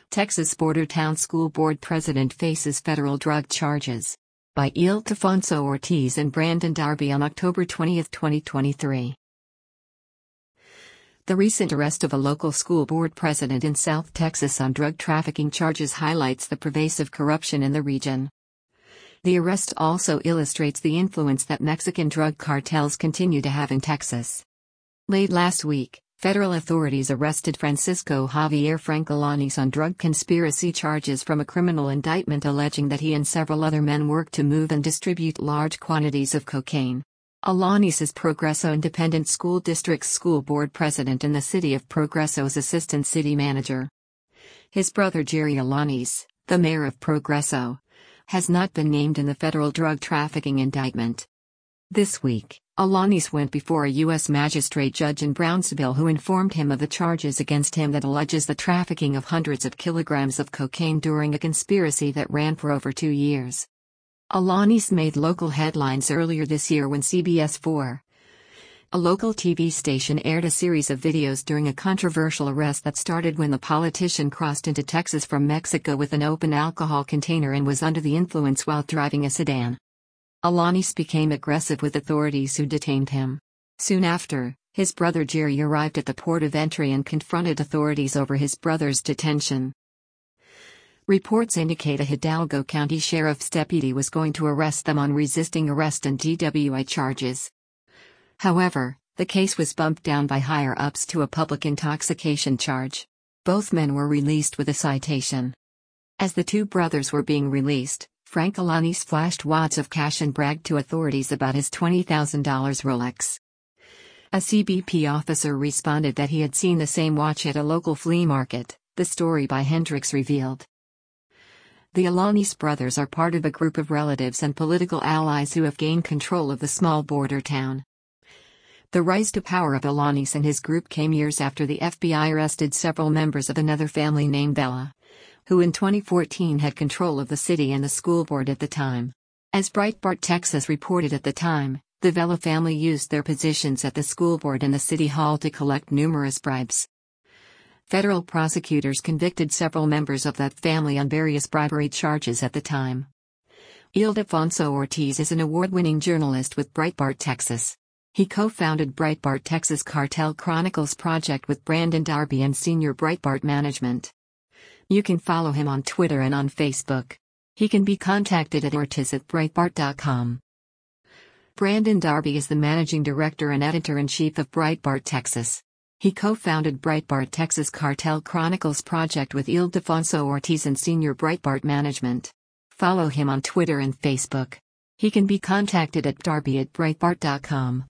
Texas Bordertown School Board President faces federal drug charges. By Ildefonso Ortiz and Brandon Darby on October 20, 2023. The recent arrest of a local school board president in South Texas on drug trafficking charges highlights the pervasive corruption in the region. The arrest also illustrates the influence that Mexican drug cartels continue to have in Texas. Late last week, federal authorities arrested Francisco Javier Frank Alanis on drug conspiracy charges from a criminal indictment alleging that he and several other men worked to move and distribute large quantities of cocaine. Alanis is Progreso Independent School District's school board president and the city of Progreso's assistant city manager. His brother Jerry Alanis, the mayor of Progreso, has not been named in the federal drug trafficking indictment. This week, Alanis went before a U.S. magistrate judge in Brownsville who informed him of the charges against him that alleges the trafficking of hundreds of kilograms of cocaine during a conspiracy that ran for over 2 years. Alanis made local headlines earlier this year when CBS 4, a local TV station, aired a series of videos during a controversial arrest that started when the politician crossed into Texas from Mexico with an open alcohol container and was under the influence while driving a sedan. Alanis became aggressive with authorities who detained him. Soon after, his brother Jerry arrived at the port of entry and confronted authorities over his brother's detention. Reports indicate a Hidalgo County Sheriff's deputy was going to arrest them on resisting arrest and DWI charges. However, the case was bumped down by higher-ups to a public intoxication charge. Both men were released with a citation. As the two brothers were being released, Frank Alanis flashed wads of cash and bragged to authorities about his $20,000 Rolex. A CBP officer responded that he had seen the same watch at a local flea market, the story by Hendricks revealed. The Alanis brothers are part of a group of relatives and political allies who have gained control of the small border town. The rise to power of Alanis and his group came years after the FBI arrested several members of another family named Bella, who in 2014 had control of the city and the school board at the time. As Breitbart Texas reported at the time, the Vela family used their positions at the school board and the city hall to collect numerous bribes. Federal prosecutors convicted several members of that family on various bribery charges at the time. Ildefonso Ortiz is an award-winning journalist with Breitbart Texas. He co-founded Breitbart Texas Cartel Chronicles Project with Brandon Darby and senior Breitbart management. You can follow him on Twitter and on Facebook. He can be contacted at ortiz@breitbart.com. Brandon Darby is the managing director and editor-in-chief of Breitbart Texas. He co-founded Breitbart Texas Cartel Chronicles Project with Ildefonso Ortiz and senior Breitbart management. Follow him on Twitter and Facebook. He can be contacted at darby@breitbart.com.